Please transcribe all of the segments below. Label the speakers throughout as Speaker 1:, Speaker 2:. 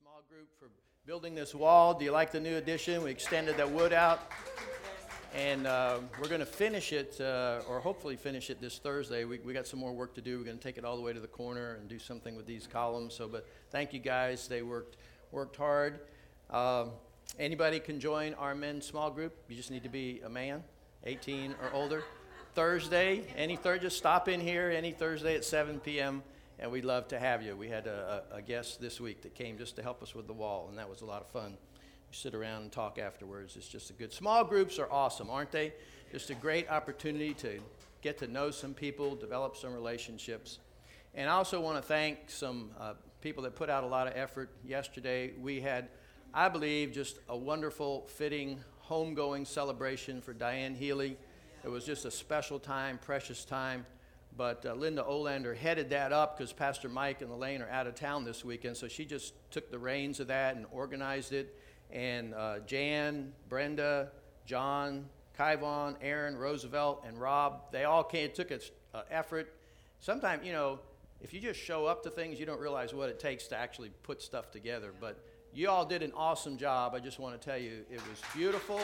Speaker 1: small group for building this wall. Do you like the new addition? We extended that wood out. And we're going to finish it, or hopefully finish it this Thursday. We got some more work to do. We're going to take it all the way to the corner and do something with these columns. But thank you guys. They worked hard. Anybody can join our men's small group. You just need to be a man, 18 or older. Thursday, just stop in here any Thursday at 7 p.m. and we'd love to have you. We had a guest this week that came just to help us with the wall, and that was a lot of fun. Sit around and talk afterwards. It's just a good. Small groups are awesome, aren't they? Just a great opportunity to get to know some people, develop some relationships. And I also want to thank some people that put out a lot of effort yesterday. We had, I believe, just a wonderful, fitting, homegoing celebration for Diane Healy. It was just a special time, precious time. But Linda Olander headed that up because Pastor Mike and Elaine are out of town this weekend, so she just took the reins of that and organized it. And Jan, Brenda, John, Kyvon, Aaron, Roosevelt, and Rob, they all took an effort. Sometimes, if you just show up to things, you don't realize what it takes to actually put stuff together. But you all did an awesome job. I just want to tell you, it was beautiful.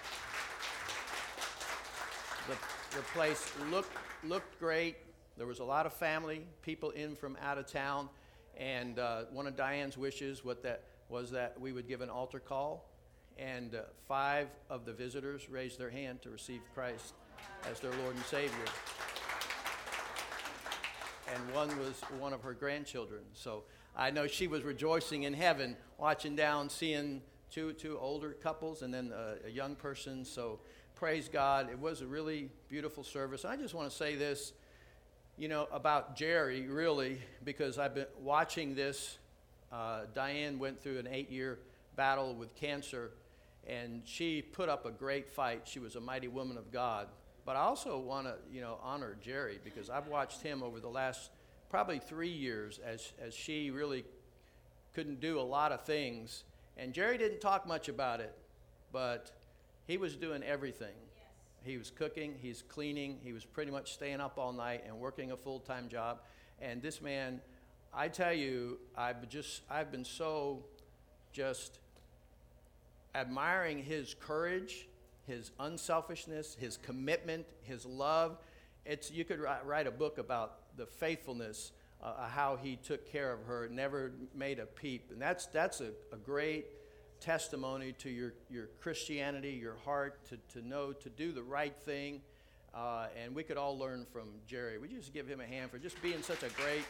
Speaker 1: The place looked great. There was a lot of family, people in from out of town. And one of Diane's wishes was that we would give an altar call, and 5 of the visitors raised their hand to receive Christ as their Lord and Savior. And one was one of her grandchildren. So I know she was rejoicing in heaven, watching down, seeing two older couples and then a young person. So praise God. It was a really beautiful service. I just want to say this, about Jerry, really, because I've been watching this. Diane went through an 8-year battle with cancer, and she put up a great fight. She was a mighty woman of God. But I also want to, honor Jerry, because I've watched him over the last probably 3 years as she really couldn't do a lot of things. And Jerry didn't talk much about it, but he was doing everything. Yes. He was cooking, he's cleaning, he was pretty much staying up all night and working a full-time job. And this man, I tell you, I've been so just admiring his courage, his unselfishness, his commitment, his love. You could write a book about the faithfulness, how he took care of her, never made a peep. And that's a great testimony to your Christianity, your heart, to know to do the right thing. And we could all learn from Jerry. We just give him a hand for just being such a great...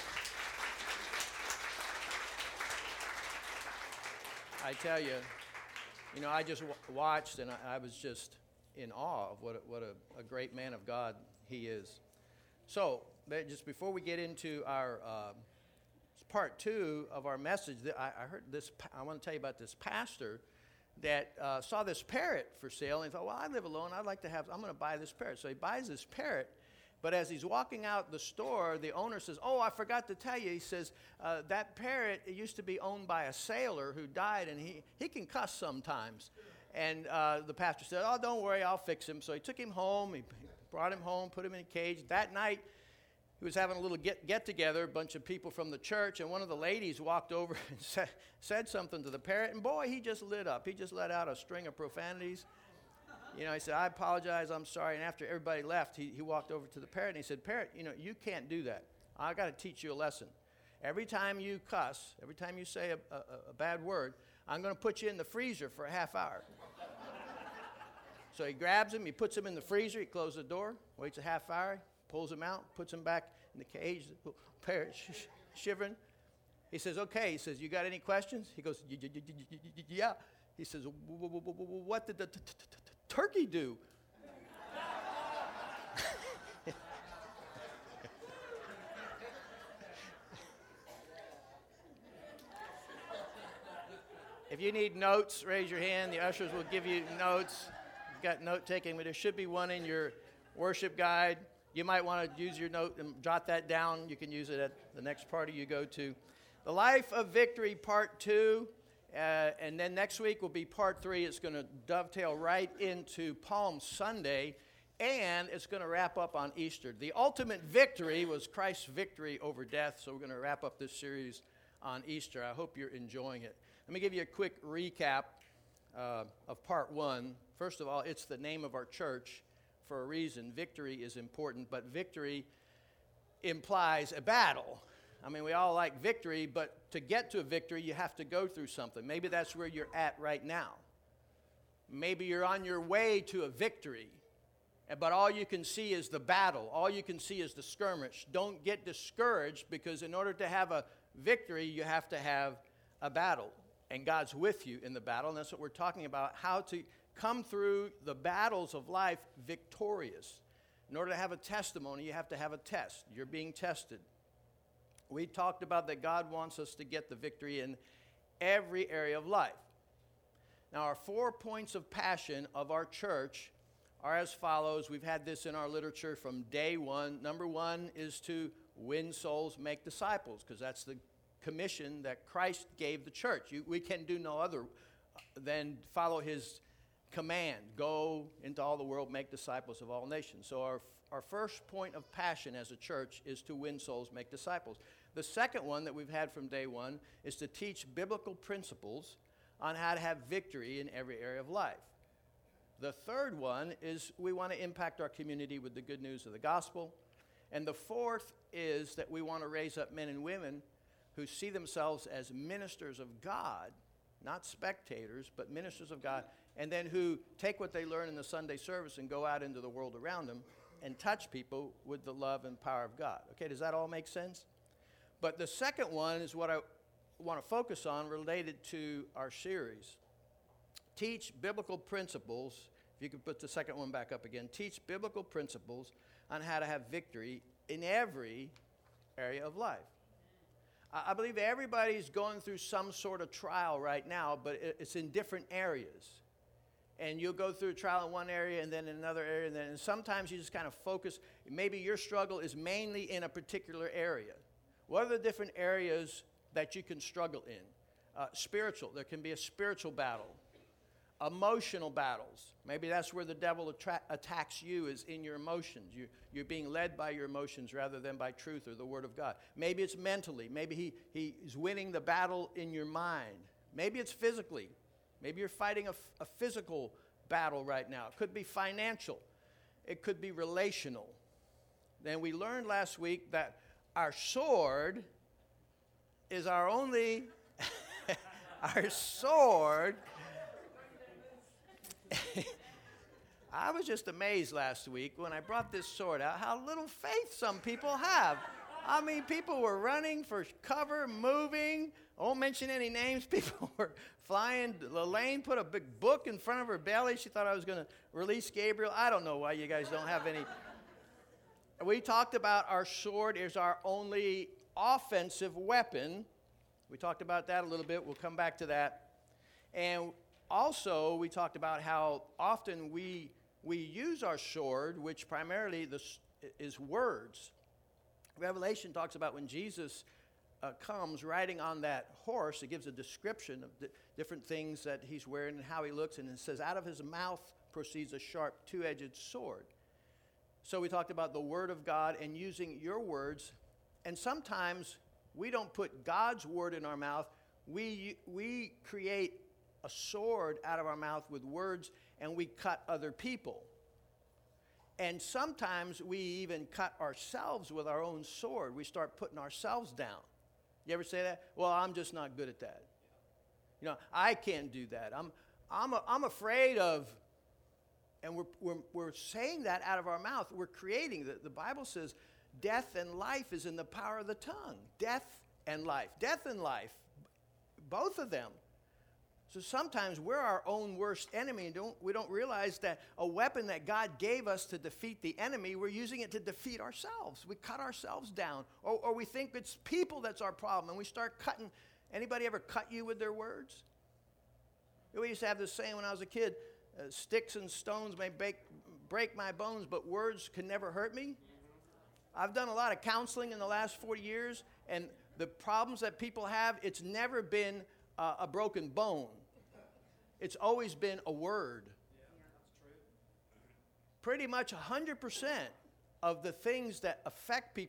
Speaker 1: I tell you, I just watched, and I was just in awe of what a great man of God he is. So, just before we get into our part 2 of our message, I heard this. I want to tell you about this pastor that saw this parrot for sale, and he thought, well, I live alone. I'm going to buy this parrot. So he buys this parrot. But as he's walking out the store, the owner says, oh, I forgot to tell you. He says, that parrot, it used to be owned by a sailor who died, and he can cuss sometimes. And the pastor said, oh, don't worry, I'll fix him. So he took him home. He brought him home, put him in a cage. That night, he was having a little get-together, a bunch of people from the church, and one of the ladies walked over and said something to the parrot, and boy, he just lit up. He just let out a string of profanities. He said, I apologize, I'm sorry. And after everybody left, he walked over to the parrot and he said, parrot, you can't do that. I got to teach you a lesson. Every time you cuss, every time you say a bad word, I'm going to put you in the freezer for a half hour. So he grabs him, he puts him in the freezer, he closes the door, waits a half hour, pulls him out, puts him back in the cage, the parrot shivering. He says, okay. He says, you got any questions? He goes, yeah. He says, what did the turkey do? If you need notes, raise your hand. The ushers will give you notes. You've got note taking, but there should be one in your worship guide. You might want to use your note and jot that down. You can use it at the next party you go to. The Life of Victory, Part 2. And then next week will be part 3. It's going to dovetail right into Palm Sunday, and it's going to wrap up on Easter. The ultimate victory was Christ's victory over death, so we're going to wrap up this series on Easter. I hope you're enjoying it. Let me give you a quick recap of part one. First of all, it's the name of our church for a reason. Victory is important, but victory implies a battle. I mean, we all like victory, but to get to a victory, you have to go through something. Maybe that's where you're at right now. Maybe you're on your way to a victory, but all you can see is the battle. All you can see is the skirmish. Don't get discouraged, because in order to have a victory, you have to have a battle. And God's with you in the battle, and that's what we're talking about, how to come through the battles of life victorious. In order to have a testimony, you have to have a test. You're being tested. We talked about that God wants us to get the victory in every area of life. Now, our 4 points of passion of our church are as follows. We've had this in our literature from day one. Number one is to win souls, make disciples, because that's the commission that Christ gave the church. We can do no other than follow his command. Go into all the world, make disciples of all nations. So our first point of passion as a church is to win souls, make disciples. The second one that we've had from day one is to teach biblical principles on how to have victory in every area of life. The third one is we want to impact our community with the good news of the gospel. And the fourth is that we want to raise up men and women who see themselves as ministers of God, not spectators, but ministers of God, and then who take what they learn in the Sunday service and go out into the world around them and touch people with the love and power of God. Okay, does that all make sense? But the second one is what I want to focus on related to our series. Teach biblical principles. If you could put the second one back up again. Teach biblical principles on how to have victory in every area of life. I believe everybody's going through some sort of trial right now, but it's in different areas. And you'll go through a trial in one area and then in another area, and sometimes you just kind of focus. Maybe your struggle is mainly in a particular area. What are the different areas that you can struggle in? Spiritual. There can be a spiritual battle. Emotional battles. Maybe that's where the devil attacks you, is in your emotions. You're being led by your emotions rather than by truth or the Word of God. Maybe it's mentally. Maybe he's winning the battle in your mind. Maybe it's physically. Maybe you're fighting a physical battle right now. It could be financial. It could be relational. Then we learned last week that our sword is our only, our sword. I was just amazed last week when I brought this sword out, how little faith some people have. I mean, people were running for cover, moving. I won't mention any names. People were flying. Lelaine put a big book in front of her belly. She thought I was going to release Gabriel. I don't know why you guys don't have any. We talked about our sword is our only offensive weapon. We talked about that a little bit. We'll come back to that. And also, we talked about how often we use our sword, which primarily is words. Revelation talks about when Jesus comes riding on that horse. It gives a description of the different things that he's wearing and how he looks. And it says, out of his mouth proceeds a sharp, two-edged sword. So we talked about the Word of God and using your words. And sometimes we don't put God's word in our mouth. We create a sword out of our mouth with words, and we cut other people. And sometimes we even cut ourselves with our own sword. We start putting ourselves down. You ever say that? Well, I'm just not good at that. You know, I can't do that. I'm afraid of, and we're saying that out of our mouth. We're creating, the Bible says, death and life is in the power of the tongue. Death and life. Death and life, both of them. So sometimes we're our own worst enemy, and we don't realize that a weapon that God gave us to defeat the enemy, we're using it to defeat ourselves. We cut ourselves down, or we think it's people that's our problem, and we start cutting. Anybody ever cut you with their words? We used to have this saying when I was a kid, sticks and stones may break my bones, but words can never hurt me. I've done a lot of counseling in the last 40 years, and the problems that people have, it's never been a broken bone. It's always been a word. Yeah, that's true. Pretty much 100% of the things that affect people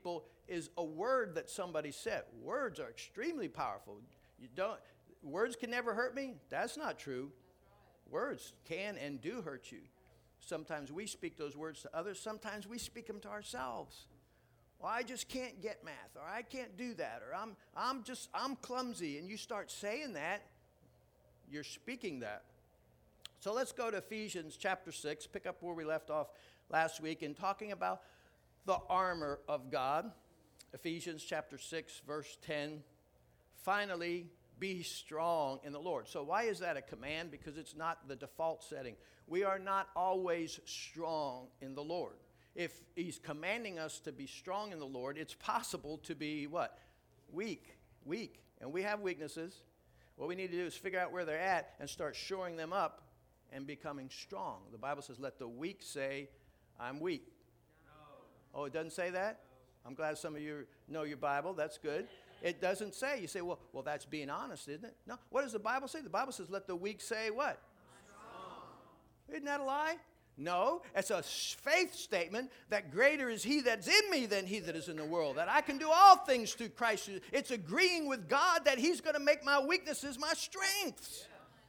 Speaker 1: is a word that somebody said. Words are extremely powerful. Words can never hurt me? That's not true. Words can and do hurt you. Sometimes we speak those words to others. Sometimes we speak them to ourselves. Well, I just can't get math, or I can't do that, or I'm clumsy. And you start saying that, you're speaking that. So let's go to Ephesians chapter 6, pick up where we left off last week in talking about the armor of God. Ephesians chapter 6, verse 10. Finally, be strong in the Lord. So why is that a command? Because it's not the default setting. We are not always strong in the Lord. If he's commanding us to be strong in the Lord, it's possible to be what? Weak. And we have weaknesses. What we need to do is figure out where they're at and start shoring them up and becoming strong. The Bible says, let the weak say, I'm weak. No. Oh, it doesn't say that? No. I'm glad some of you know your Bible. That's good. It doesn't say. You say, well, that's being honest, isn't it? No. What does the Bible say? The Bible says, let the weak say what? Isn't that a lie? No. It's a faith statement that greater is he that's in me than he that is in the world. That I can do all things through Christ. It's agreeing with God that he's going to make my weaknesses my strengths.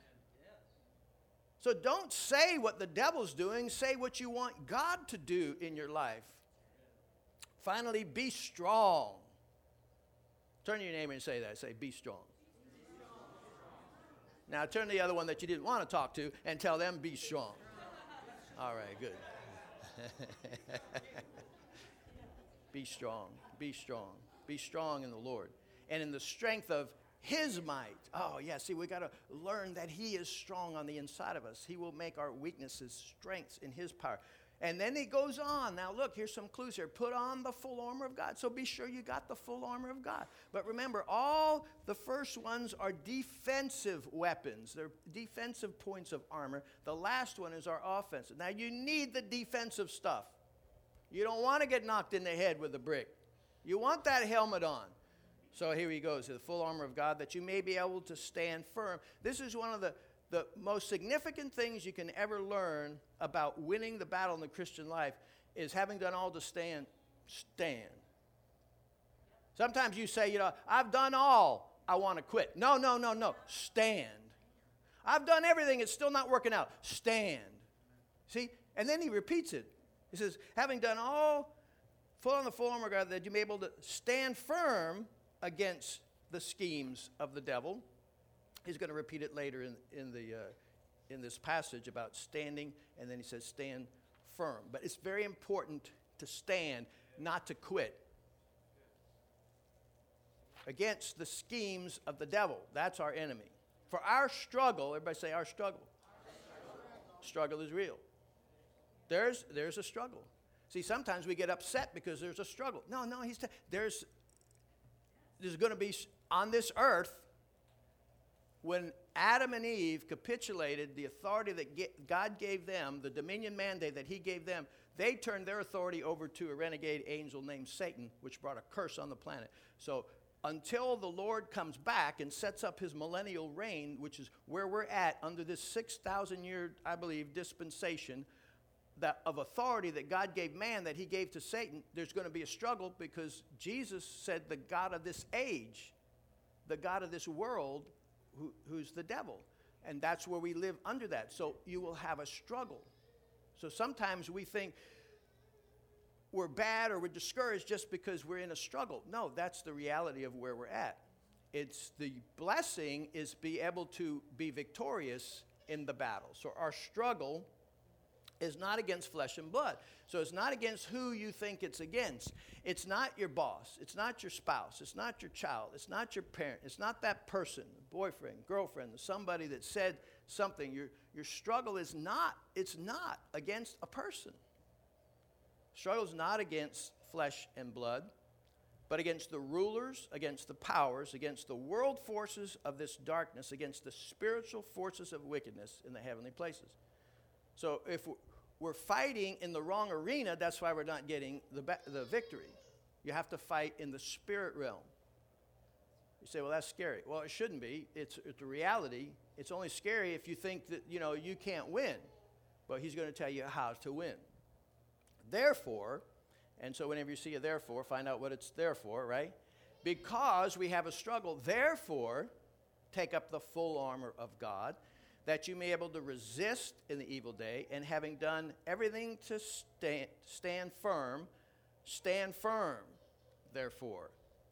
Speaker 1: So don't say what the devil's doing. Say what you want God to do in your life. Finally, be strong. Turn to your neighbor and say that. Say, be strong. Now turn to the other one that you didn't want to talk to and tell them, be strong. All right, good. Be strong. Be strong. Be strong in the Lord. And in the strength of his might. Oh, yeah, see, we got to learn that he is strong on the inside of us. He will make our weaknesses strengths in his power. And then he goes on. Now, look, here's some clues here. Put on the full armor of God. So be sure you got the full armor of God. But remember, all the first ones are defensive weapons. They're defensive points of armor. The last one is our offensive. Now, you need the defensive stuff. You don't want to get knocked in the head with a brick. You want that helmet on. So here he goes, the full armor of God, that you may be able to stand firm. This is one of the most significant things you can ever learn about winning the battle in the Christian life is having done all to stand. Sometimes you say, I've done all, I want to quit. No. Stand. I've done everything, it's still not working out. Stand. See? And then he repeats it. He says, having done all, put on the full armor of God, that you may be able to stand firm against the schemes of the devil. He's going to repeat it later in this passage about standing, and then he says stand firm. But it's very important to stand, not to quit. Against the schemes of the devil. That's our enemy. For our struggle, everybody say our struggle. Struggle is real. There's a struggle. See, sometimes we get upset because there's a struggle. No, there's going to be on this earth, when Adam and Eve capitulated the authority that God gave them, the dominion mandate that he gave them, they turned their authority over to a renegade angel named Satan, which brought a curse on the planet. So until the Lord comes back and sets up his millennial reign, which is where we're at under this 6,000-year, I believe, dispensation of authority that God gave man, that he gave to Satan, there's going to be a struggle because Jesus said the God of this age, the God of this world, who's the devil. And that's where we live under that. So you will have a struggle. So sometimes we think we're bad or we're discouraged just because we're in a struggle. No, that's the reality of where we're at. It's the blessing is be able to be victorious in the battle. So our struggle is not against flesh and blood. So it's not against who you think it's against. It's not your boss. It's not your spouse. It's not your child. It's not your parent. It's not that person, boyfriend, girlfriend, somebody that said something. Your struggle is not, it's not against a person. Struggle is not against flesh and blood, but against the rulers, against the powers, against the world forces of this darkness, against the spiritual forces of wickedness in the heavenly places. So if we're fighting in the wrong arena, that's why we're not getting the victory. You have to fight in the spirit realm. You say, well, that's scary. Well, it shouldn't be. It's the reality. It's only scary if you think that, you can't win. But he's going to tell you how to win. Therefore, And so whenever you see a therefore, find out what it's there for, right? Because we have a struggle, therefore, take up the full armor of God, that you may be able to resist in the evil day, and having done everything to stand firm, therefore.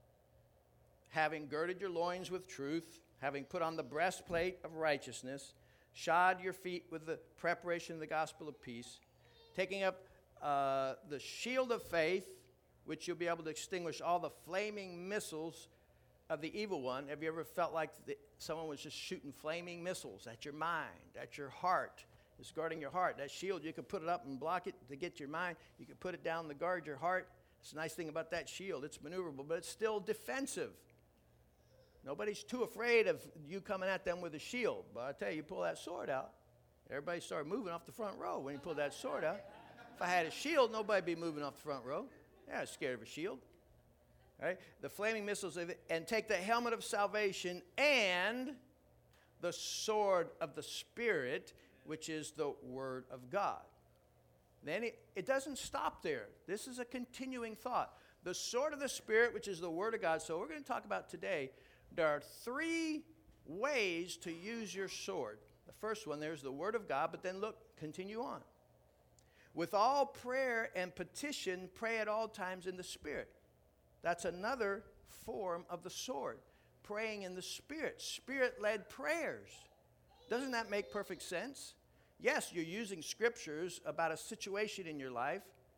Speaker 1: Having girded your loins with truth, having put on the breastplate of righteousness, shod your feet with the preparation of the gospel of peace, taking up the shield of faith, which you'll be able to extinguish all the flaming missiles of the evil one. Have you ever felt like someone was just shooting flaming missiles at your mind, at your heart? It's guarding your heart. That shield, you can put it up and block it to get your mind. You can put it down to guard your heart. It's a nice thing about that shield. It's maneuverable, but it's still defensive. Nobody's too afraid of you coming at them with a shield. But I tell you, pull that sword out. Everybody started moving off the front row when you pulled that sword out. If I had a shield, nobody'd be moving off the front row. Yeah, I was scared of a shield. Right? The flaming missiles of it, and take the helmet of salvation and the sword of the Spirit, which is the Word of God. Then it doesn't stop there. This is a continuing thought. The sword of the Spirit, which is the Word of God. So we're going to talk about today, there are 3 ways to use your sword. The first one, there's the Word of God, but then look, continue on. With all prayer and petition, pray at all times in the Spirit. That's another form of the sword. Praying in the Spirit. Spirit-led prayers. Doesn't that make perfect sense? Yes, you're using scriptures about a situation in your life,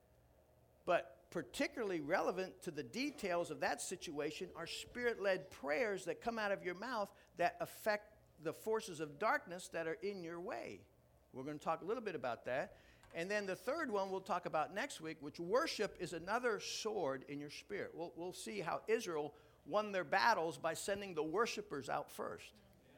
Speaker 1: but particularly relevant to the details of that situation are Spirit-led prayers that come out of your mouth that affect the forces of darkness that are in your way. We're going to talk a little bit about that. And then the third one we'll talk about next week, which worship is another sword in your spirit. We'll see how Israel won their battles by sending the worshipers out first.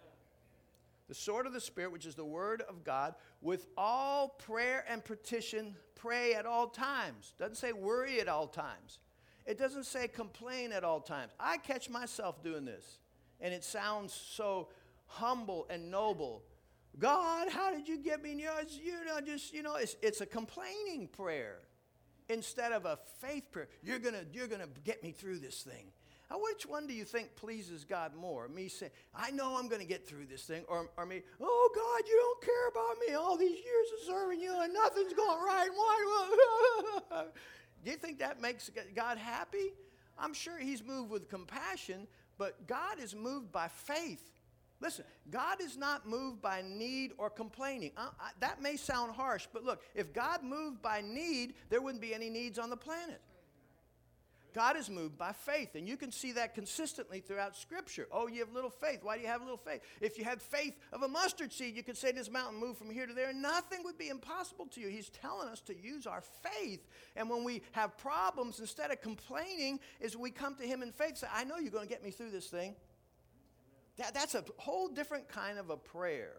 Speaker 1: The sword of the Spirit, which is the Word of God, with all prayer and petition, pray at all times. Doesn't say worry at all times. It doesn't say complain at all times. I catch myself doing this, and it sounds so humble and noble. God, how did you get me? It's a complaining prayer instead of a faith prayer. You're gonna get me through this thing. Now, which one do you think pleases God more? Me saying, I know I'm going to get through this thing, or me, oh God, you don't care about me all these years of serving you and nothing's going right. Why? Do you think that makes God happy? I'm sure He's moved with compassion, but God is moved by faith. Listen, God is not moved by need or complaining. That may sound harsh, but look, if God moved by need, there wouldn't be any needs on the planet. God is moved by faith, and you can see that consistently throughout Scripture. Oh, you have little faith. Why do you have little faith? If you had faith of a mustard seed, you could say to this mountain, move from here to there, and nothing would be impossible to you. He's telling us to use our faith, and when we have problems, instead of complaining, is we come to Him in faith, say, I know you're going to get me through this thing. That's a whole different kind of a prayer.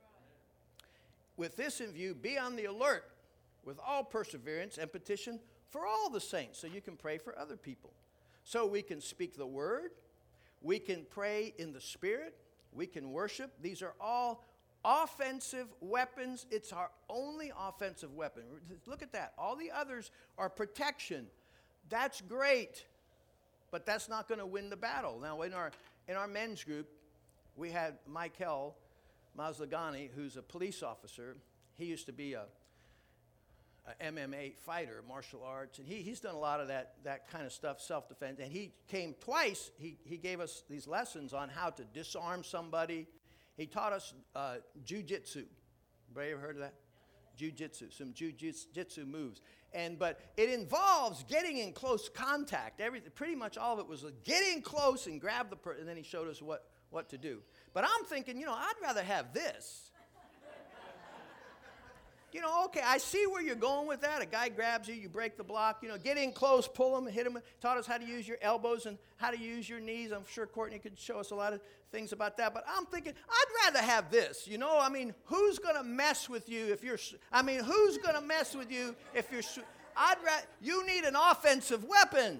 Speaker 1: With this in view, be on the alert with all perseverance and petition for all the saints, so you can pray for other people. So we can speak the word, we can pray in the Spirit, we can worship. These are all offensive weapons. It's our only offensive weapon. Look at that. All the others are protection. That's great, but that's not going to win the battle. Now, in our men's group, we had Michael Maslagani, who's a police officer. He used to be a MMA fighter, martial arts, and he's done a lot of that kind of stuff, self-defense. And he came twice. He gave us these lessons on how to disarm somebody. He taught us jiu-jitsu. Anybody ever heard of that? Jiu-jitsu, some jiu-jitsu moves. But it involves getting in close contact. Pretty much all of it was get in close and grab the person, and then he showed us what to do. But I'm thinking, I'd rather have this. Okay, I see where you're going with that. A guy grabs you, you break the block. Get in close, pull him, hit him. Taught us how to use your elbows and how to use your knees. I'm sure Courtney could show us a lot of things about that. But I'm thinking, I'd rather have this. Who's going to mess with you if you're, who's going to mess with you if you're, you need an offensive weapon.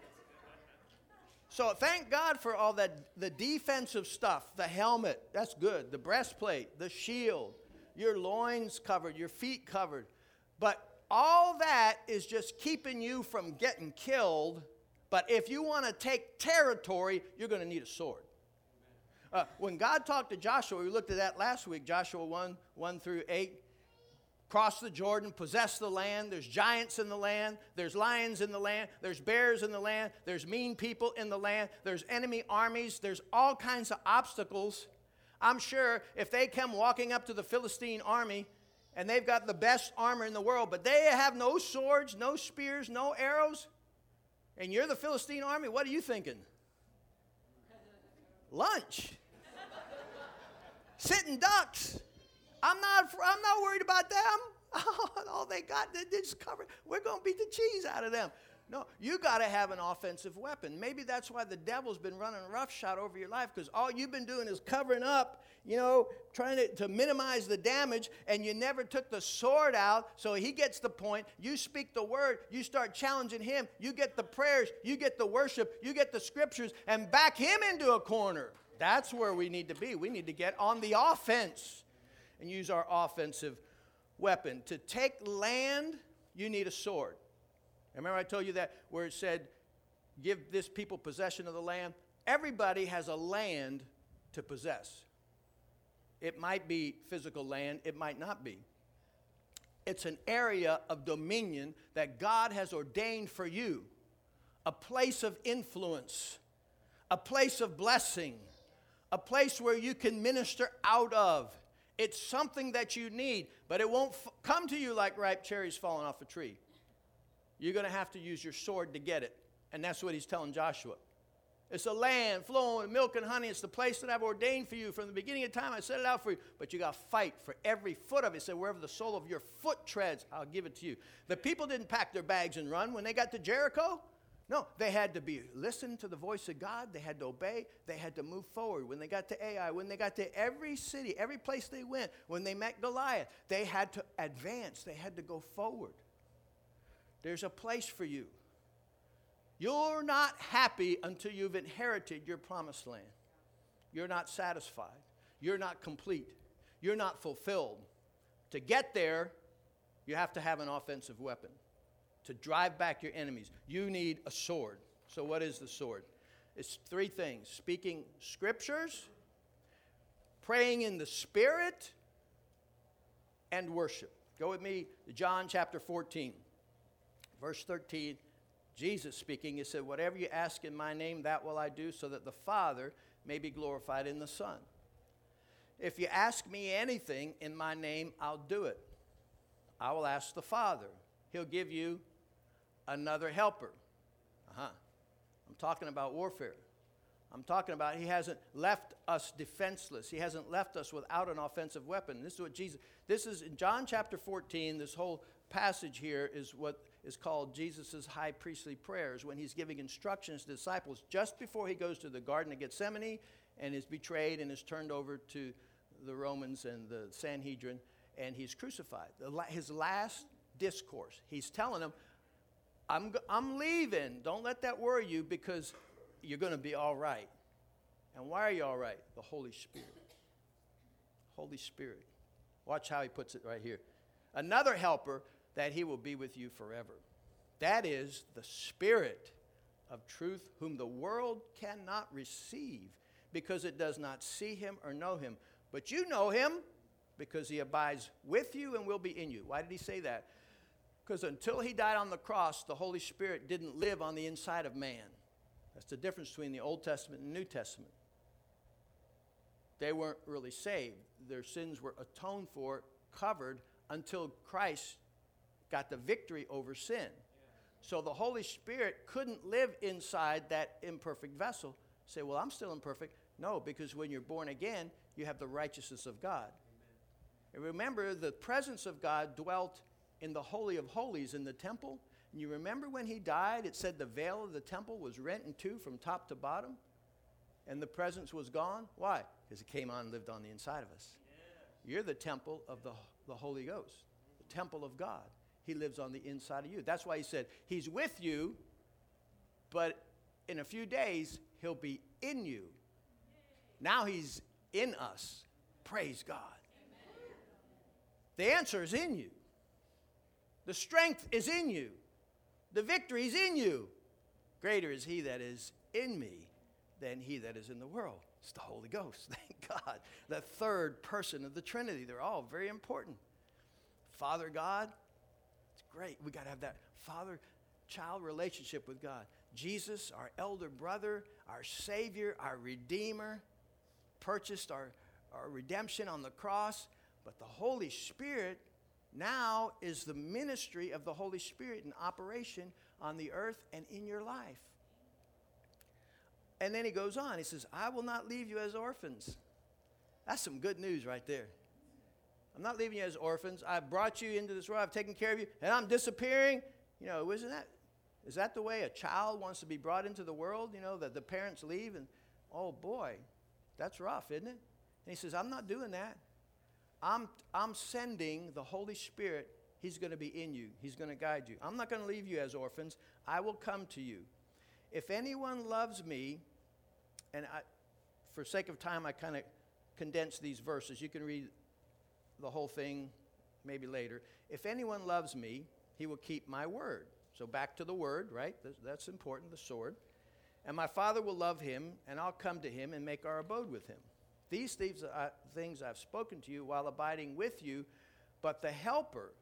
Speaker 1: So thank God for all the defensive stuff, the helmet, that's good, the breastplate, the shield, your loins covered, your feet covered. But all that is just keeping you from getting killed. But if you want to take territory, you're going to need a sword. When God talked to Joshua, we looked at that last week, Joshua 1 through 8. Cross the Jordan, possess the land. There's giants in the land. There's lions in the land. There's bears in the land. There's mean people in the land. There's enemy armies. There's all kinds of obstacles. I'm sure if they come walking up to the Philistine army, and they've got the best armor in the world, but they have no swords, no spears, no arrows, and you're the Philistine army, what are you thinking? Lunch. Sitting ducks. I'm not worried about them. All they got, they just covered. We're going to beat the cheese out of them. No, you got to have an offensive weapon. Maybe that's why the devil's been running roughshod over your life, because all you've been doing is covering up, trying to minimize the damage, and you never took the sword out. So he gets the point. You speak the word. You start challenging him. You get the prayers. You get the worship. You get the scriptures, and back him into a corner. That's where we need to be. We need to get on the offense and use our offensive weapon. To take land, you need a sword. Remember I told you that where it said, give this people possession of the land? Everybody has a land to possess. It might be physical land. It might not be. It's an area of dominion that God has ordained for you. A place of influence. A place of blessing. A place where you can minister out of. It's something that you need, but it won't come to you like ripe cherries falling off a tree. You're going to have to use your sword to get it. And that's what he's telling Joshua. It's a land flowing with milk and honey. It's the place that I've ordained for you. From the beginning of time, I set it out for you. But you got to fight for every foot of it. It said, wherever the sole of your foot treads, I'll give it to you. The people didn't pack their bags and run when they got to Jericho. No, they had to listen to the voice of God. They had to obey. They had to move forward. When they got to Ai, when they got to every city, every place they went, when they met Goliath, they had to advance. They had to go forward. There's a place for you. You're not happy until you've inherited your promised land. You're not satisfied. You're not complete. You're not fulfilled. To get there, you have to have an offensive weapon. To drive back your enemies, you need a sword. So what is the sword? It's three things: speaking scriptures, praying in the Spirit, and worship. Go with me to John chapter 14, verse 13. Jesus speaking, he said, whatever you ask in my name, that will I do, so that the Father may be glorified in the Son. If you ask me anything in my name, I'll do it. I will ask the Father. He'll give you another helper. I'm talking about warfare. I'm talking about he hasn't left us defenseless. He hasn't left us without an offensive weapon. This is in John chapter 14, this whole passage here is what is called Jesus' high priestly prayers, when he's giving instructions to disciples just before he goes to the Garden of Gethsemane and is betrayed and is turned over to the Romans and the Sanhedrin, and he's crucified. His last discourse, he's telling them, I'm leaving. Don't let that worry you, because you're going to be all right. And why are you all right? The Holy Spirit. Holy Spirit. Watch how he puts it right here. Another helper, that he will be with you forever. That is the Spirit of truth, whom the world cannot receive, because it does not see him or know him. But you know him, because he abides with you and will be in you. Why did he say that? Because until he died on the cross, the Holy Spirit didn't live on the inside of man. That's the difference between the Old Testament and the New Testament. They weren't really saved. Their sins were atoned for, covered, until Christ got the victory over sin. So the Holy Spirit couldn't live inside that imperfect vessel. Say, well, I'm still imperfect. No, because when you're born again, you have the righteousness of God. Amen. And remember, the presence of God dwelt in the Holy of Holies in the temple. And you remember when he died, it said the veil of the temple was rent in two from top to bottom, and the presence was gone. Why? Because it came on and lived on the inside of us. Yeah. You're the temple of the Holy Ghost, the temple of God. He lives on the inside of you. That's why he said, he's with you, but in a few days, he'll be in you. Now he's in us. Praise God. Amen. The answer is in you. The strength is in you. The victory is in you. Greater is he that is in me than he that is in the world. It's the Holy Ghost. Thank God. The third person of the Trinity. They're all very important. Father God, it's great. We got to have that father-child relationship with God. Jesus, our elder brother, our Savior, our Redeemer, purchased our redemption on the cross. But the Holy Spirit now is the ministry of the Holy Spirit in operation on the earth and in your life. And then he goes on. He says, I will not leave you as orphans. That's some good news right there. I'm not leaving you as orphans. I've brought you into this world. I've taken care of you. And I'm disappearing. You know, is that the way a child wants to be brought into the world? You know, that the parents leave and, oh boy, that's rough, isn't it? And he says, I'm not doing that. I'm sending the Holy Spirit. He's going to be in you. He's going to guide you. I'm not going to leave you as orphans. I will come to you. If anyone loves me, and for sake of time, I kind of condensed these verses. You can read the whole thing maybe later. If anyone loves me, he will keep my word. So back to the word, right? That's important, the sword. And my Father will love him, and I'll come to him and make our abode with him. These things I've spoken to you while abiding with you, but the Helper,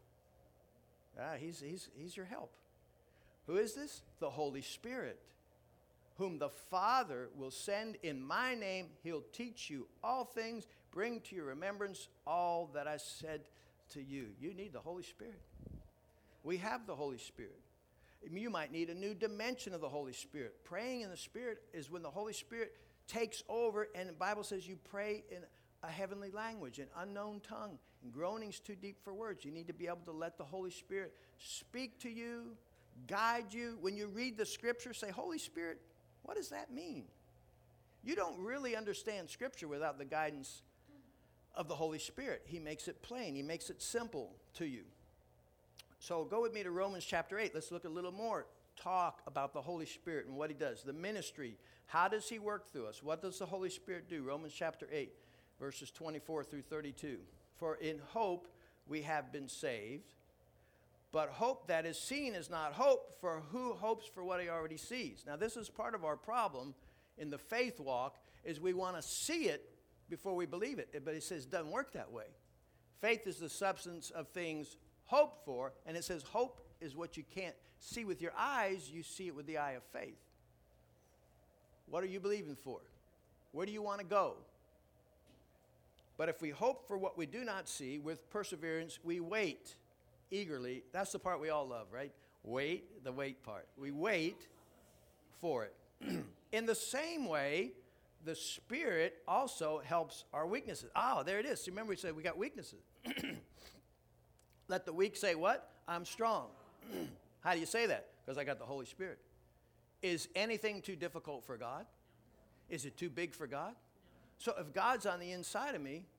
Speaker 1: he's your help. Who is this? The Holy Spirit, whom the Father will send in my name. He'll teach you all things, bring to your remembrance all that I said to you. You need the Holy Spirit. We have the Holy Spirit. You might need a new dimension of the Holy Spirit. Praying in the Spirit is when the Holy Spirit takes over, and the Bible says you pray in a heavenly language, an unknown tongue, and groanings too deep for words. You need to be able to let the Holy Spirit speak to you, guide you. When you read the Scripture, say, Holy Spirit, what does that mean? You don't really understand Scripture without the guidance of the Holy Spirit. He makes it plain. He makes it simple to you. So go with me to Romans chapter 8. Let's look a little more. Talk about the Holy Spirit and what he does. The ministry. How does he work through us? What does the Holy Spirit do? Romans chapter 8, verses 24 through 32. For in hope we have been saved, but hope that is seen is not hope, for who hopes for what he already sees? Now this is part of our problem in the faith walk, is we want to see it before we believe it. But he says it doesn't work that way. Faith is the substance of things hoped for, and it says hope is what you can't see with your eyes, you see it with the eye of faith. What are you believing for? Where do you want to go? But if we hope for what we do not see, with perseverance we wait eagerly. That's the part we all love, right? Wait, the wait part. We wait for it. In the same way, the Spirit also helps our weaknesses. Oh, there it is. See, remember we said we got weaknesses. Let the weak say what? I'm strong. How do you say that? Because I got the Holy Spirit. Is anything too difficult for God? Is it too big for God? So if God's on the inside of me,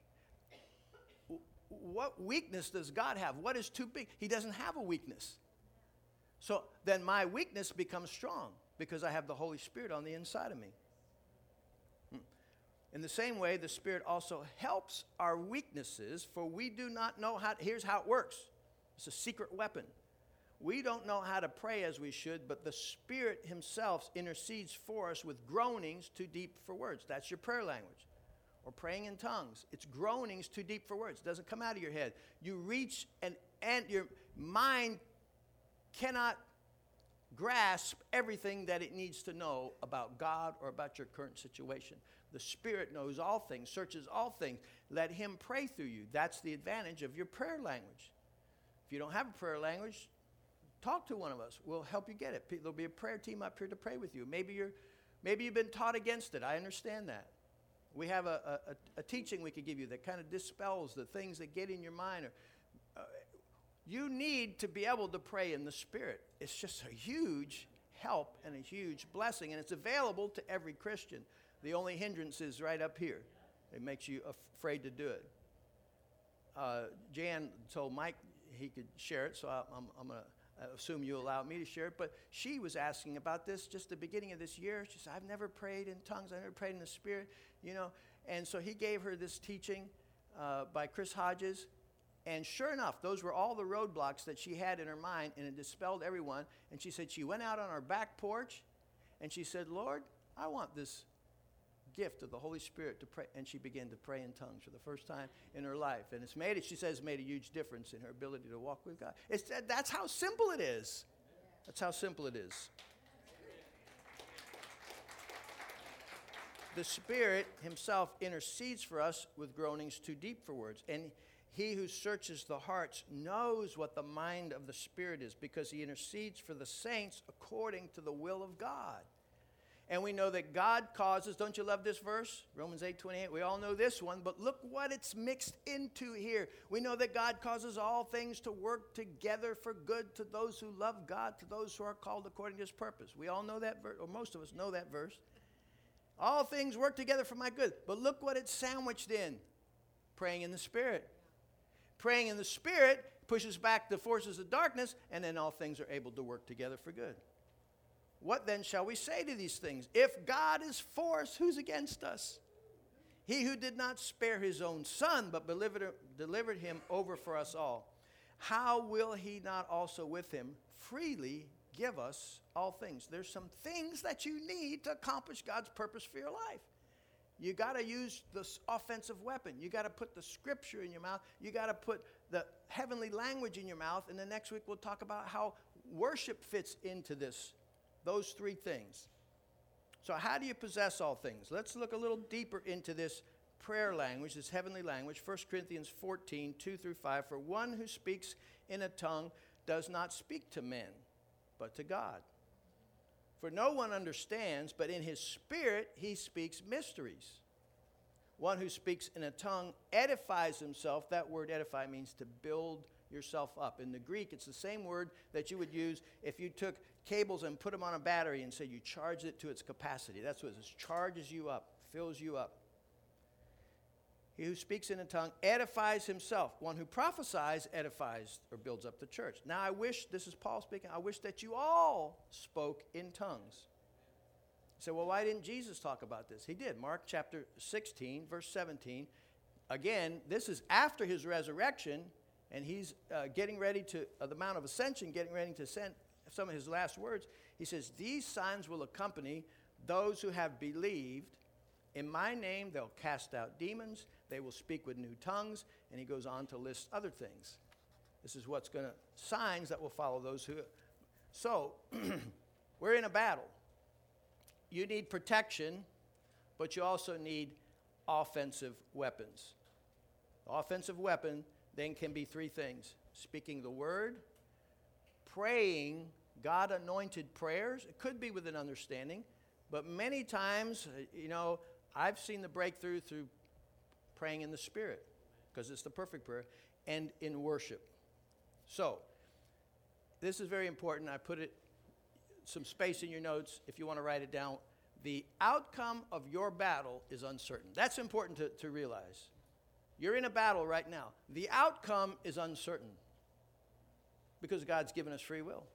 Speaker 1: what weakness does God have? What is too big? He doesn't have a weakness. So then my weakness becomes strong because I have the Holy Spirit on the inside of me. In the same way, the Spirit also helps our weaknesses, for we do not know how. Here's how it works. It's a secret weapon. We don't know how to pray as we should, but the Spirit himself intercedes for us with groanings too deep for words. That's your prayer language. Or praying in tongues. It's groanings too deep for words. It doesn't come out of your head. You reach and your mind cannot grasp everything that it needs to know about God or about your current situation. The Spirit knows all things, searches all things. Let him pray through you. That's the advantage of your prayer language. If you don't have a prayer language, talk to one of us. We'll help you get it. There'll be a prayer team up here to pray with you. Maybe you've been taught against it. I understand that. We have a teaching we could give you that kind of dispels the things that get in your mind. You need to be able to pray in the Spirit. It's just a huge help and a huge blessing, and it's available to every Christian. The only hindrance is right up here. It makes you afraid to do it. Jan told Mike he could share it, so I'm going to assume you allow me to share it. But she was asking about this just the beginning of this year. She said, I've never prayed in tongues. I've never prayed in the Spirit, you know. And so he gave her this teaching by Chris Hodges. And sure enough, those were all the roadblocks that she had in her mind, and it dispelled everyone. And she said she went out on her back porch, and she said, Lord, I want this gift of the Holy Spirit to pray. And she began to pray in tongues for the first time in her life. And she says, made a huge difference in her ability to walk with God. That's how simple it is. That's how simple it is. The Spirit himself intercedes for us with groanings too deep for words. And he who searches the hearts knows what the mind of the Spirit is, because he intercedes for the saints according to the will of God. And we know that God causes, don't you love this verse? Romans 8:28, we all know this one, but look what it's mixed into here. We know that God causes all things to work together for good to those who love God, to those who are called according to his purpose. We all know that verse, or most of us know that verse. All things work together for my good. But look what it's sandwiched in. Praying in the Spirit. Praying in the Spirit pushes back the forces of darkness, and then all things are able to work together for good. What then shall we say to these things? If God is for us, who's against us? He who did not spare his own son, but delivered him over for us all, how will he not also with him freely give us all things? There's some things that you need to accomplish God's purpose for your life. You got to use this offensive weapon. You got to put the scripture in your mouth. You got to put the heavenly language in your mouth. And the next week we'll talk about how worship fits into this. Those three things. So how do you possess all things? Let's look a little deeper into this prayer language, this heavenly language. 1 Corinthians 14, 2 through 5. For one who speaks in a tongue does not speak to men, but to God. For no one understands, but in his spirit he speaks mysteries. One who speaks in a tongue edifies himself. That word edify means to build yourself up. In the Greek, it's the same word that you would use if you took cables and put them on a battery and said you charged it to its capacity. That's what it is. Charges you up, fills you up. He who speaks in a tongue edifies himself. One who prophesies edifies or builds up the church. Now I wish, this is Paul speaking, I wish that you all spoke in tongues. You say, well, why didn't Jesus talk about this? He did. Mark chapter 16, verse 17. Again, this is after his resurrection, and he's getting ready to, the Mount of Ascension, getting ready to send some of his last words. He says, these signs will accompany those who have believed. In my name, they'll cast out demons. They will speak with new tongues. And he goes on to list other things. This is what's going to, signs that will follow those who. So, we're in a battle. You need protection, but you also need offensive weapons. The offensive weapon then can be three things: speaking the word, praying God-anointed prayers. It could be with an understanding, but many times, I've seen the breakthrough through praying in the Spirit, because it's the perfect prayer, and in worship. So, this is very important. I put it some space in your notes if you want to write it down. The outcome of your battle is uncertain. That's important to realize. You're in a battle right now. The outcome is uncertain because God's given us free will.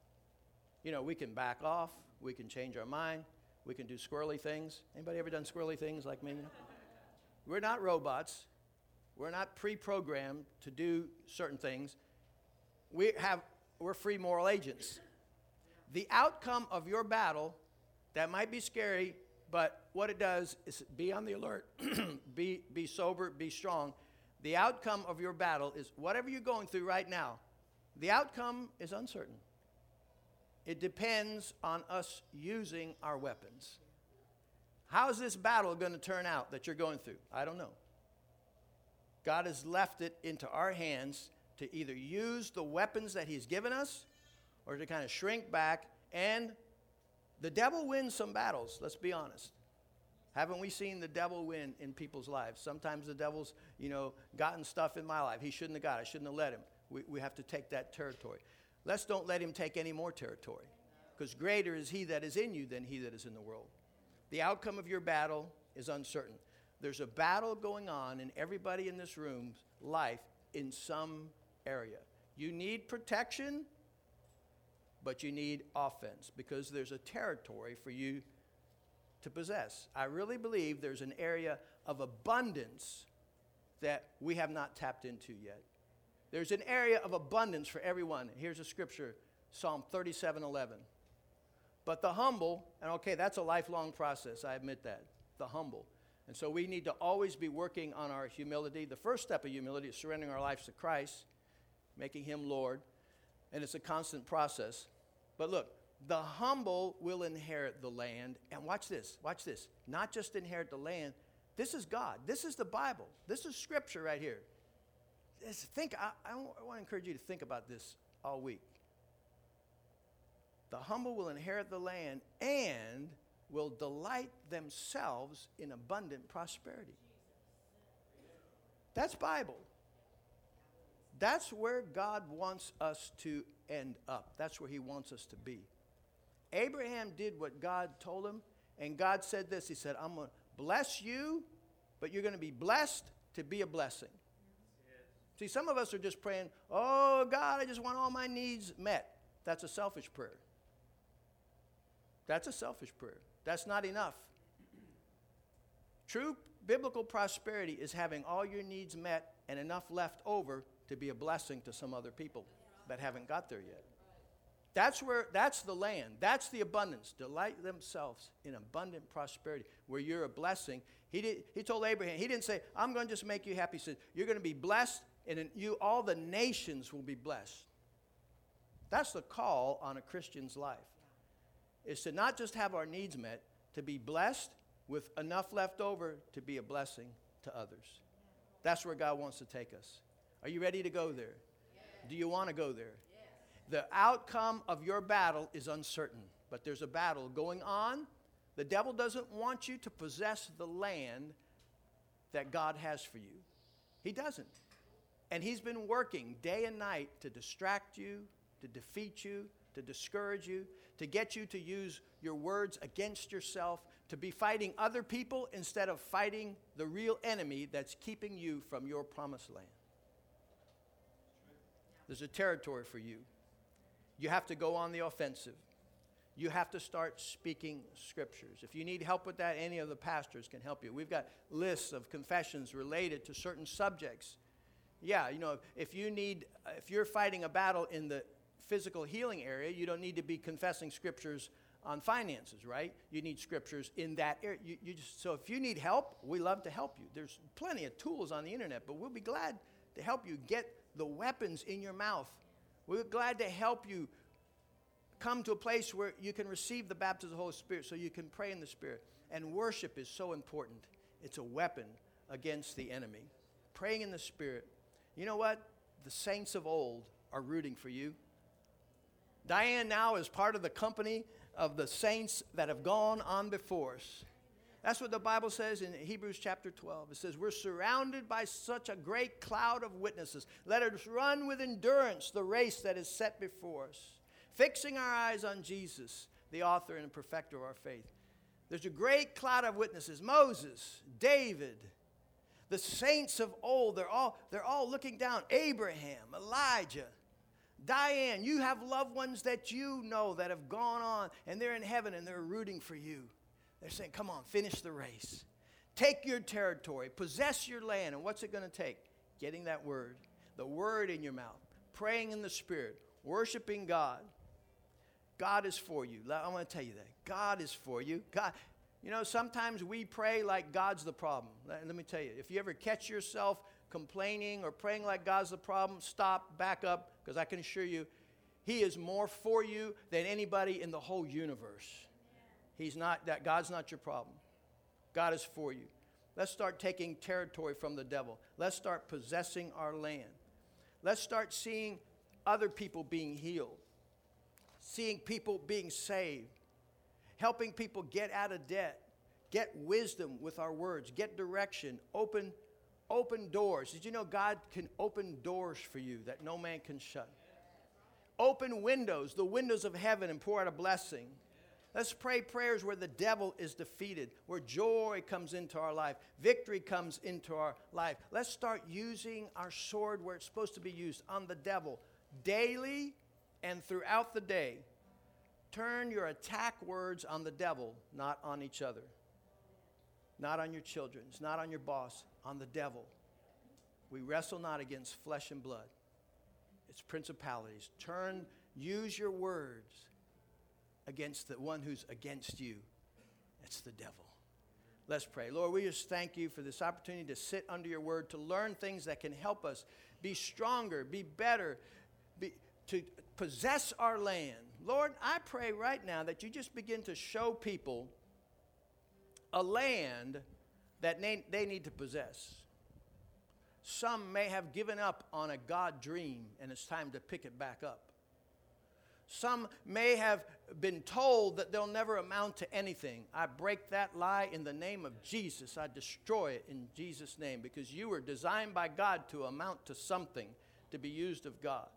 Speaker 1: We can back off. We can change our mind. We can do squirrely things. Anybody ever done squirrely things like me? We're not robots. We're not pre-programmed to do certain things. We're free moral agents. The outcome of your battle, that might be scary, but what it does is be on the alert, be sober, be strong. The outcome of your battle is whatever you're going through right now. The outcome is uncertain. It depends on us using our weapons. How's this battle going to turn out that you're going through? I don't know. God has left it into our hands to either use the weapons that he's given us or to kind of shrink back. And the devil wins some battles, let's be honest. Haven't we seen the devil win in people's lives? Sometimes the devil's, gotten stuff in my life. He shouldn't have got it. I shouldn't have let him. We have to take that territory. Let's don't let him take any more territory, because greater is he that is in you than he that is in the world. The outcome of your battle is uncertain. There's a battle going on in everybody in this room's life in some area. You need protection, but you need offense, because there's a territory for you to possess. I really believe there's an area of abundance that we have not tapped into yet. There's an area of abundance for everyone. Here's a scripture, Psalm 37:11. But the humble, and okay, that's a lifelong process, I admit that, the humble. And so we need to always be working on our humility. The first step of humility is surrendering our lives to Christ, making him Lord, and it's a constant process. But look, the humble will inherit the land. And watch this, not just inherit the land. This is God. This is the Bible. This is scripture right here. I want to encourage you to think about this all week. The humble will inherit the land and will delight themselves in abundant prosperity. That's Bible. That's where God wants us to end up. That's where he wants us to be. Abraham did what God told him, and God said this. He said, I'm going to bless you, but you're going to be blessed to be a blessing. See, some of us are just praying, oh, God, I just want all my needs met. That's a selfish prayer. That's a selfish prayer. That's not enough. True biblical prosperity is having all your needs met and enough left over to be a blessing to some other people that haven't got there yet. That's the land. That's the abundance. Delight themselves in abundant prosperity where you're a blessing. He told Abraham, he didn't say, I'm going to just make you happy. He said, you're going to be blessed and all the nations will be blessed. That's the call on a Christian's life. Is to not just have our needs met, to be blessed with enough left over to be a blessing to others. That's where God wants to take us. Are you ready to go there? Yes. Do you want to go there? Yes. The outcome of your battle is uncertain, but there's a battle going on. The devil doesn't want you to possess the land that God has for you. He doesn't. And he's been working day and night to distract you, to defeat you, to discourage you, to get you to use your words against yourself, to be fighting other people instead of fighting the real enemy that's keeping you from your promised land. There's a territory for you. You have to go on the offensive. You have to start speaking scriptures. If you need help with that, any of the pastors can help you. We've got lists of confessions related to certain subjects. Yeah, if you're fighting a battle in the physical healing area, you don't need to be confessing scriptures on finances, right? You need scriptures in that area. So if you need help, we love to help you. There's plenty of tools on the internet, but we'll be glad to help you get the weapons in your mouth. We're glad to help you come to a place where you can receive the baptism of the Holy Spirit so you can pray in the Spirit. And worship is so important. It's a weapon against the enemy. Praying in the Spirit. You know what? The saints of old are rooting for you. Diane now is part of the company of the saints that have gone on before us. That's what the Bible says in Hebrews chapter 12. It says, we're surrounded by such a great cloud of witnesses. Let us run with endurance the race that is set before us, fixing our eyes on Jesus, the author and perfecter of our faith. There's a great cloud of witnesses. Moses, David, the saints of old, they're all looking down. Abraham, Elijah, Diane, you have loved ones that you know that have gone on, and they're in heaven, and they're rooting for you. They're saying, come on, finish the race. Take your territory. Possess your land. And what's it going to take? Getting that word. The word in your mouth. Praying in the Spirit. Worshiping God. God is for you. I want to tell you that. God is for you. God. Sometimes we pray like God's the problem. Let me tell you, if you ever catch yourself complaining or praying like God's the problem, stop, back up, because I can assure you, he is more for you than anybody in the whole universe. God's not your problem. God is for you. Let's start taking territory from the devil. Let's start possessing our land. Let's start seeing other people being healed, seeing people being saved, helping people get out of debt, get wisdom with our words, get direction, open doors. Did you know God can open doors for you that no man can shut? Open windows, the windows of heaven, and pour out a blessing. Let's pray prayers where the devil is defeated, where joy comes into our life, victory comes into our life. Let's start using our sword where it's supposed to be used, on the devil, daily and throughout the day. Turn your attack words on the devil, not on each other. Not on your children, it's not on your boss, on the devil. We wrestle not against flesh and blood, It's principalities. Use your words against the one who's against you. It's the devil. Let's pray. Lord, we just thank you for this opportunity to sit under your word, to learn things that can help us be stronger, be better, to possess our land. Lord, I pray right now that you just begin to show people a land that they need to possess. Some may have given up on a God dream, and it's time to pick it back up. Some may have been told that they'll never amount to anything. I break that lie in the name of Jesus. I destroy it in Jesus' name, because you were designed by God to amount to something, to be used of God.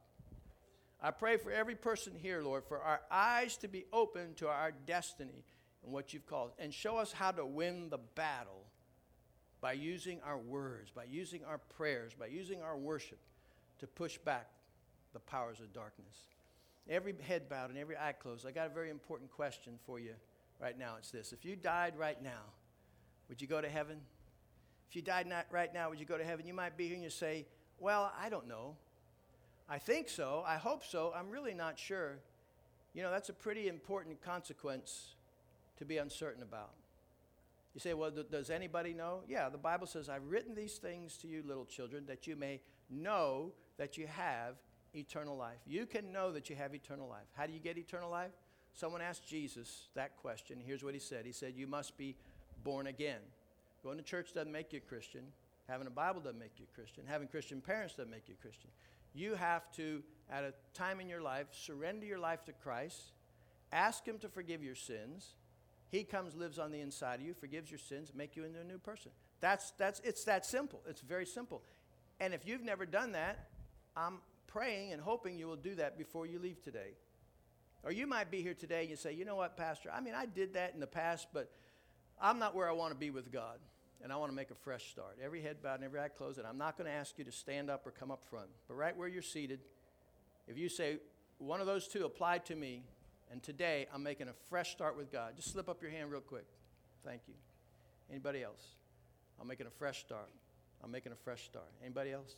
Speaker 1: I pray for every person here, Lord, for our eyes to be open to our destiny and what you've called, and show us how to win the battle by using our words, by using our prayers, by using our worship to push back the powers of darkness. Every head bowed and every eye closed. I got a very important question for you right now. It's this. If you died right now, would you go to heaven? If you died right now, would you go to heaven? You might be here and you say, well, I don't know. I think so. I hope so. I'm really not sure. You know, that's a pretty important consequence to be uncertain about. You say, well, does anybody know? Yeah, the Bible says, I've written these things to you, little children, that you may know that you have eternal life. You can know that you have eternal life. How do you get eternal life? Someone asked Jesus that question. Here's what he said. He said, you must be born again. Going to church doesn't make you a Christian. Having a Bible doesn't make you a Christian. Having Christian parents doesn't make you a Christian. You have to, at a time in your life, surrender your life to Christ. Ask him to forgive your sins. He comes, lives on the inside of you, forgives your sins, make you into a new person. It's that simple. It's very simple. And if you've never done that, I'm praying and hoping you will do that before you leave today. Or you might be here today and you say, you know what, Pastor, I did that in the past, but I'm not where I want to be with God, and I want to make a fresh start. Every head bowed and every eye closed, and I'm not going to ask you to stand up or come up front. But right where you're seated, if you say, one of those two applied to me, and today I'm making a fresh start with God, just slip up your hand real quick. Thank you. Anybody else? I'm making a fresh start. I'm making a fresh start. Anybody else?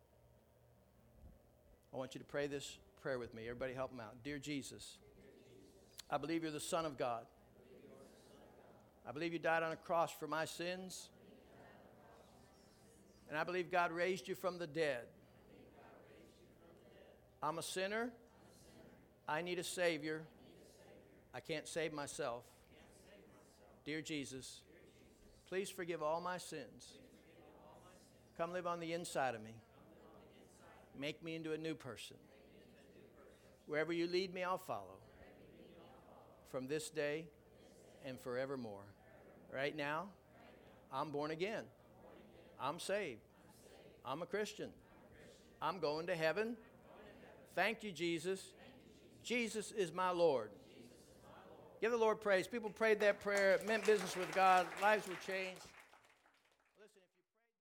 Speaker 1: I want you to pray this prayer with me. Everybody help them out. Dear Jesus, I believe you're the Son of God. I believe you died on a cross for my sins. And I believe God raised you from the dead. I'm a sinner. I need a Savior. I can't save myself. Dear Jesus, please forgive all my sins. Come live on the inside of me. Make me into a new person. Wherever you lead me, I'll follow. From this day and forevermore. Right now, I'm born again. I'm saved. I'm a Christian. I'm going to heaven. Thank you, Jesus. Jesus is my Lord. Give the Lord praise. People prayed that prayer. It meant business with God. Lives were changed.